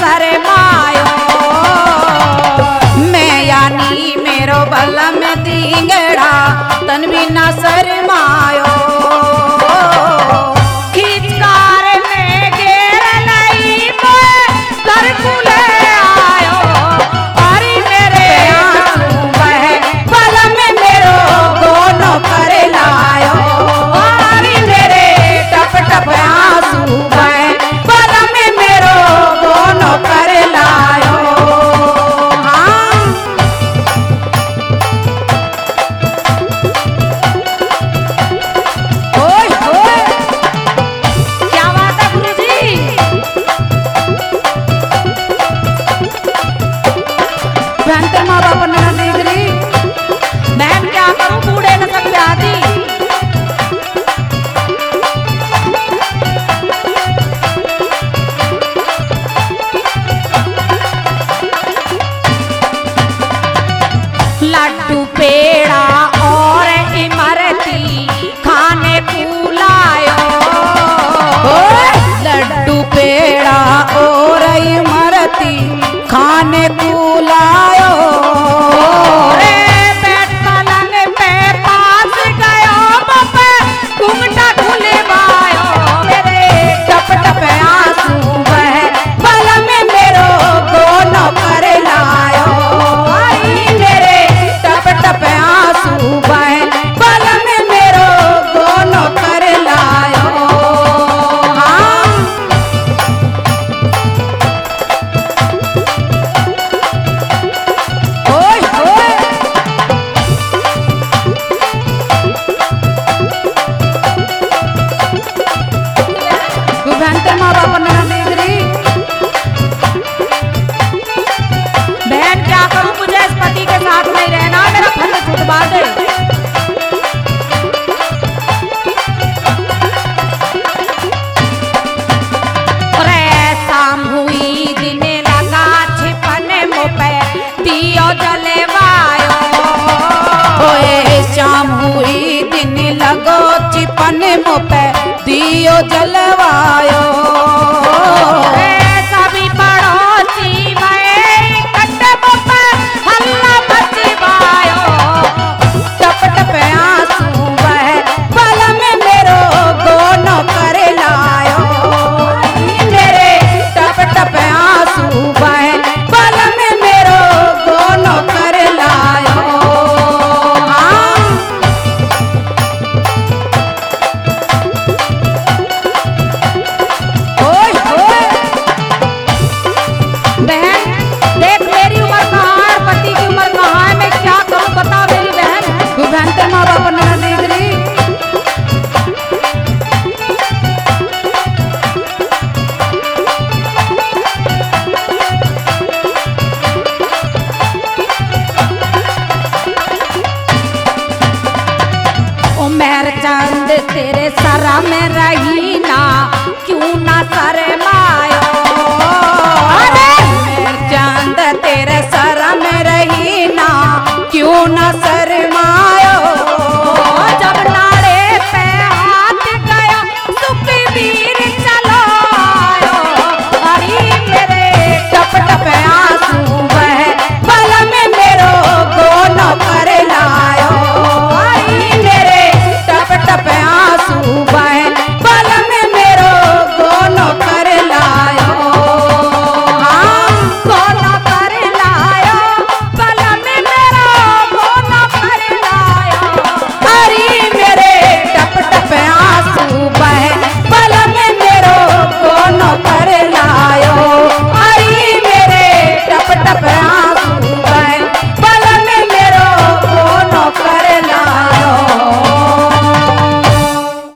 शर्मायो मैं यानी मेरो बल में दींगड़ा तन भी न शर्मायो लड्डू पेड़ा और इमरती खाने को लायो लड्डू पेड़ा और इमरती खाने को लायो पेट पलंग पे पास गयो बपे घूंघटा खुलवायो मेरे टप टप आंसू बहे बल में मेरो दोनों कर लायो चिपन मोपे दियो जलवायो सभी पड़ोसी में कट्टे मोपे हल्ला मचवायो टप टप आंसू बहे बल में मेरो दोनों कर लायो मेरे टप टप आंसू बहे बल में मेरो दोनों कर लायो चंद तेरे सरा में रही